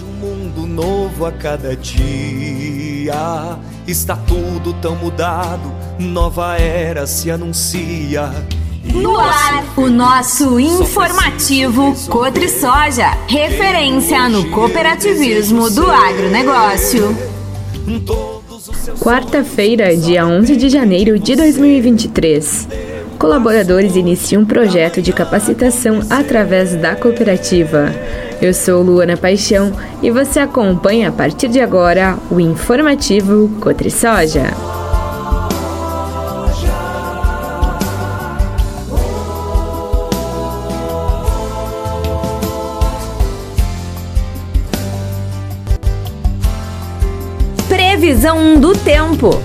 Vejo um mundo novo a cada dia. Está tudo tão mudado, nova era se anuncia. No ar, o nosso informativo Cotrisoja, referência no cooperativismo do agronegócio. Quarta-feira, dia 11 de janeiro de 2023. Colaboradores iniciam um projeto de capacitação através da cooperativa. Eu sou Luana Paixão e você acompanha a partir de agora o informativo Cotrisoja. Previsão do tempo.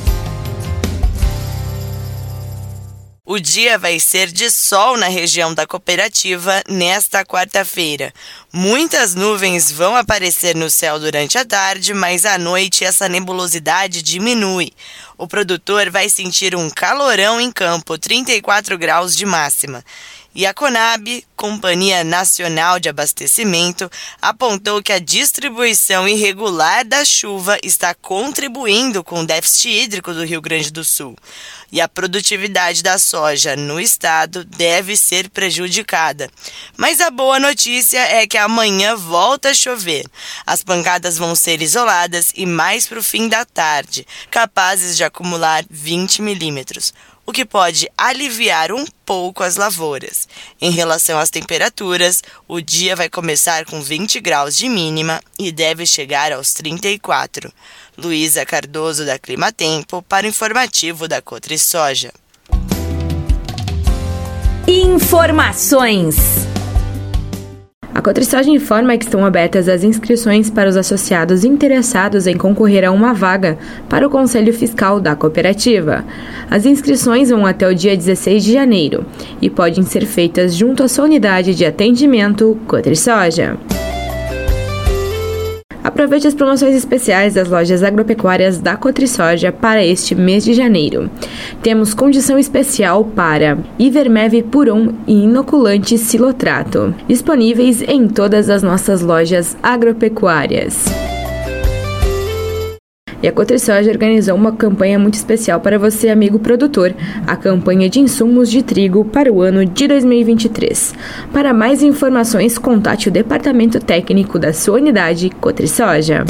O dia vai ser de sol na região da cooperativa nesta quarta-feira. Muitas nuvens vão aparecer no céu durante a tarde, mas à noite essa nebulosidade diminui. O produtor vai sentir um calorão em campo, 34 graus de máxima. E a Conab, Companhia Nacional de Abastecimento, apontou que a distribuição irregular da chuva está contribuindo com o déficit hídrico do Rio Grande do Sul. E a produtividade da soja no estado deve ser prejudicada. Mas a boa notícia é que amanhã volta a chover. As pancadas vão ser isoladas e mais para o fim da tarde, capazes de acumular 20 milímetros. O que pode aliviar um pouco as lavouras. Em relação às temperaturas, o dia vai começar com 20 graus de mínima e deve chegar aos 34. Luísa Cardoso, da Climatempo, para o informativo da Cotrisoja. Informações. A Cotrisoja informa que estão abertas as inscrições para os associados interessados em concorrer a uma vaga para o Conselho Fiscal da cooperativa. As inscrições vão até o dia 16 de janeiro e podem ser feitas junto à sua unidade de atendimento Cotrisoja. Aproveite as promoções especiais das lojas agropecuárias da Cotrisoja para este mês de janeiro. Temos condição especial para Ivermev Puron e inoculante Silotrato, disponíveis em todas as nossas lojas agropecuárias. E a Cotrisoja organizou uma campanha muito especial para você, amigo produtor, a campanha de insumos de trigo para o ano de 2023. Para mais informações, contate o departamento técnico da sua unidade Cotrisoja.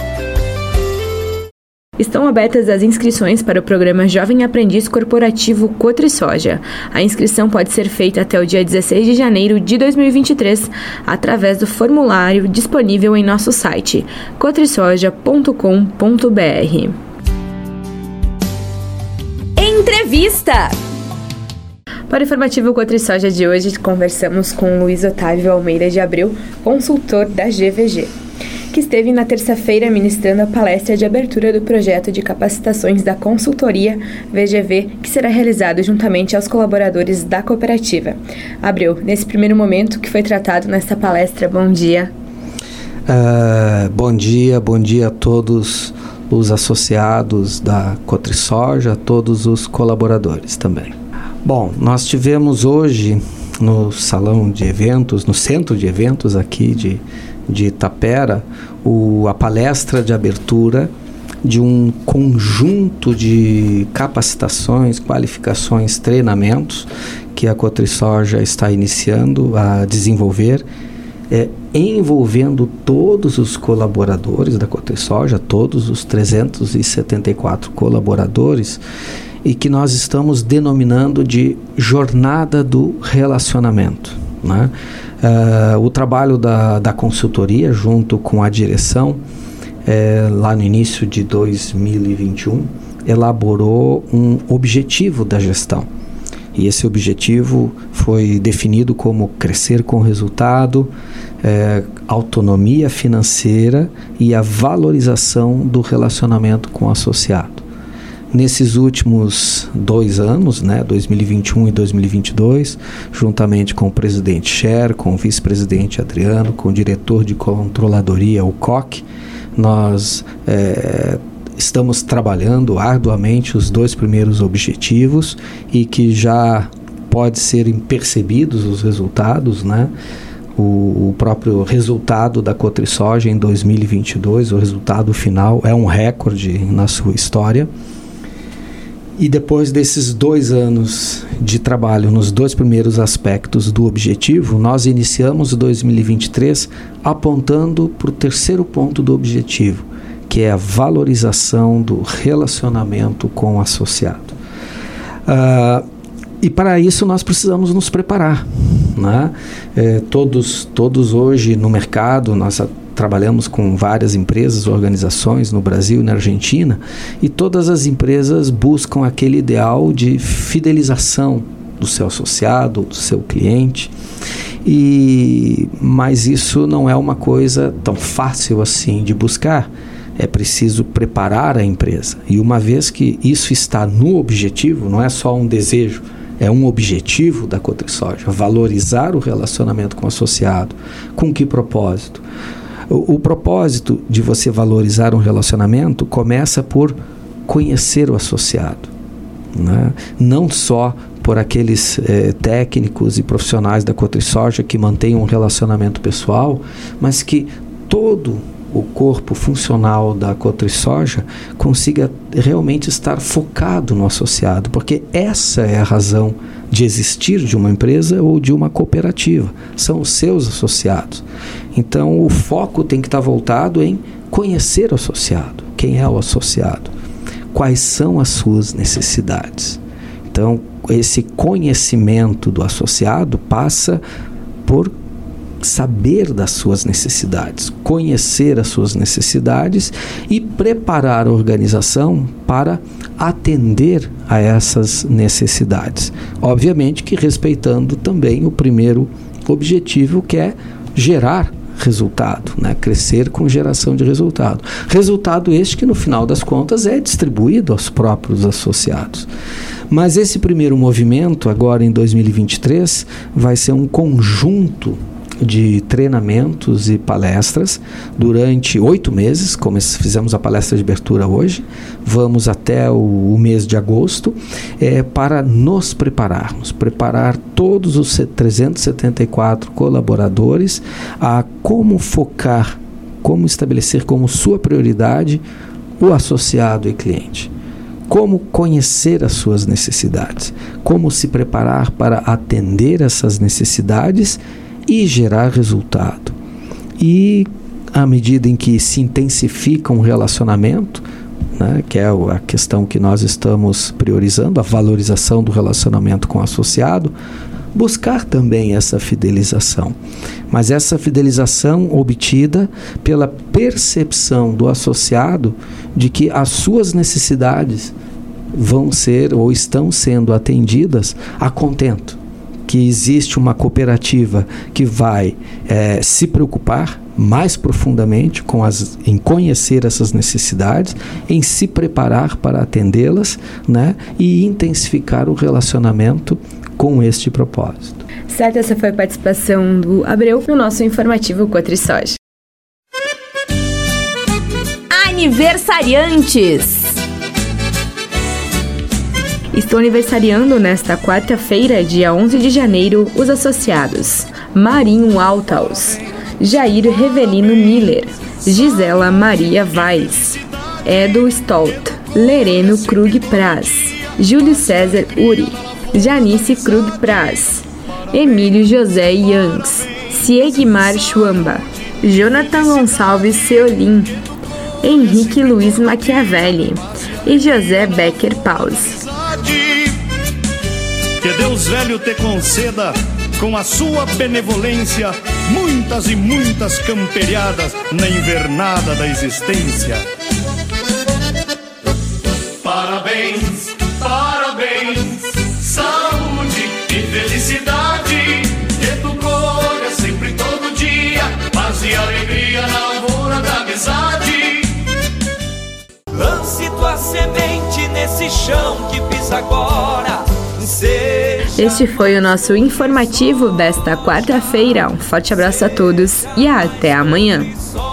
Estão abertas as inscrições para o programa Jovem Aprendiz Corporativo Cotrisoja. A inscrição pode ser feita até o dia 16 de janeiro de 2023 através do formulário disponível em nosso site cotrisoja.com.br. Entrevista. Para o informativo Cotrisoja de hoje, conversamos com Luiz Otávio Almeida de Abreu, consultor da GVG, que esteve na terça-feira ministrando a palestra de abertura do projeto de capacitações da consultoria VGV, que será realizado juntamente aos colaboradores da cooperativa. Abreu, nesse primeiro momento que foi tratado nesta palestra, bom dia. Bom dia a todos os associados da Cotrisoja, a todos os colaboradores também. Bom, nós tivemos hoje no salão de eventos, no centro de eventos aqui de Itapera, a palestra de abertura de um conjunto de capacitações, qualificações, treinamentos que a Cotrisoja está iniciando a desenvolver, envolvendo todos os colaboradores da Cotrisoja, todos os 374 colaboradores, e que nós estamos denominando de Jornada do Relacionamento, né? O trabalho da consultoria junto com a direção, lá no início de 2021, elaborou um objetivo da gestão. E esse objetivo foi definido como crescer com resultado, autonomia financeira e a valorização do relacionamento com o associado. Nesses últimos 2 anos, 2021 e 2022, juntamente com o presidente Scher, com o vice-presidente Adriano, com o diretor de controladoria, o COC, nós estamos trabalhando arduamente os 2 primeiros objetivos e que já pode serem percebidos os resultados, o próprio resultado da Cotrisoja em 2022, o resultado final é um recorde na sua história. E depois desses 2 anos de trabalho nos 2 primeiros aspectos do objetivo, nós iniciamos 2023 apontando para o terceiro ponto do objetivo, que é a valorização do relacionamento com o associado. E para isso nós precisamos nos preparar, né? Todos hoje no mercado, nós trabalhamos com várias empresas, organizações no Brasil e na Argentina, e todas as empresas buscam aquele ideal de fidelização do seu associado, do seu cliente, mas isso não é uma coisa tão fácil assim de buscar. É preciso preparar a empresa, e uma vez que isso está no objetivo, não é só um desejo, é um objetivo da Cotrisoja, valorizar o relacionamento com o associado. Com que propósito? O propósito de você valorizar um relacionamento começa por conhecer o associado, né? Não só por aqueles técnicos e profissionais da Cotrisoja que mantêm um relacionamento pessoal, mas que todo o corpo funcional da Cotrisoja consiga realmente estar focado no associado, porque essa é a razão de existir de uma empresa ou de uma cooperativa, são os seus associados. Então o foco tem que estar voltado em conhecer o associado. Quem é o associado? Quais são as suas necessidades? Então esse conhecimento do associado passa por saber das suas necessidades, conhecer as suas necessidades e preparar a organização para atender a essas necessidades. Obviamente que respeitando também o primeiro objetivo, que é gerar resultado, né? Crescer com geração de resultado. Resultado este que no final das contas é distribuído aos próprios associados. Mas esse primeiro movimento, agora em 2023, vai ser um conjunto de treinamentos e palestras durante 8 meses, como fizemos a palestra de abertura hoje, vamos até o mês de agosto, para nos prepararmos, preparar todos os 374 colaboradores a como focar, como estabelecer como sua prioridade o associado e cliente. Como conhecer as suas necessidades, como se preparar para atender essas necessidades e gerar resultado. E à medida em que se intensifica um relacionamento, né, que é a questão que nós estamos priorizando, a valorização do relacionamento com o associado, buscar também essa fidelização. Mas essa fidelização obtida pela percepção do associado de que as suas necessidades vão ser ou estão sendo atendidas a contento. Que existe uma cooperativa que vai se preocupar mais profundamente em conhecer essas necessidades, em se preparar para atendê-las, né, e intensificar o relacionamento com este propósito. Certo, essa foi a participação do Abreu no nosso informativo Cotrisoja. Aniversariantes! Estão aniversariando nesta quarta-feira, dia 11 de janeiro, os associados Marinho Altaus, Jair Revelino Miller, Gisela Maria Weiss, Edo Stolt, Lereno Krug Praz, Júlio César Uri, Janice Krug Praz, Emílio José Yangs, Siegmar Schwamba, Jonathan Gonçalves Seolim, Henrique Luiz Machiavelli e José Becker Paus. Que Deus velho te conceda, com a sua benevolência, muitas e muitas camperiadas na invernada da existência. Parabéns, parabéns, saúde e felicidade, que tu colha sempre todo dia, paz e alegria na lavoura da amizade. Lance tua semente nesse chão que pisa agora. Este foi o nosso informativo desta quarta-feira. Um forte abraço a todos e até amanhã.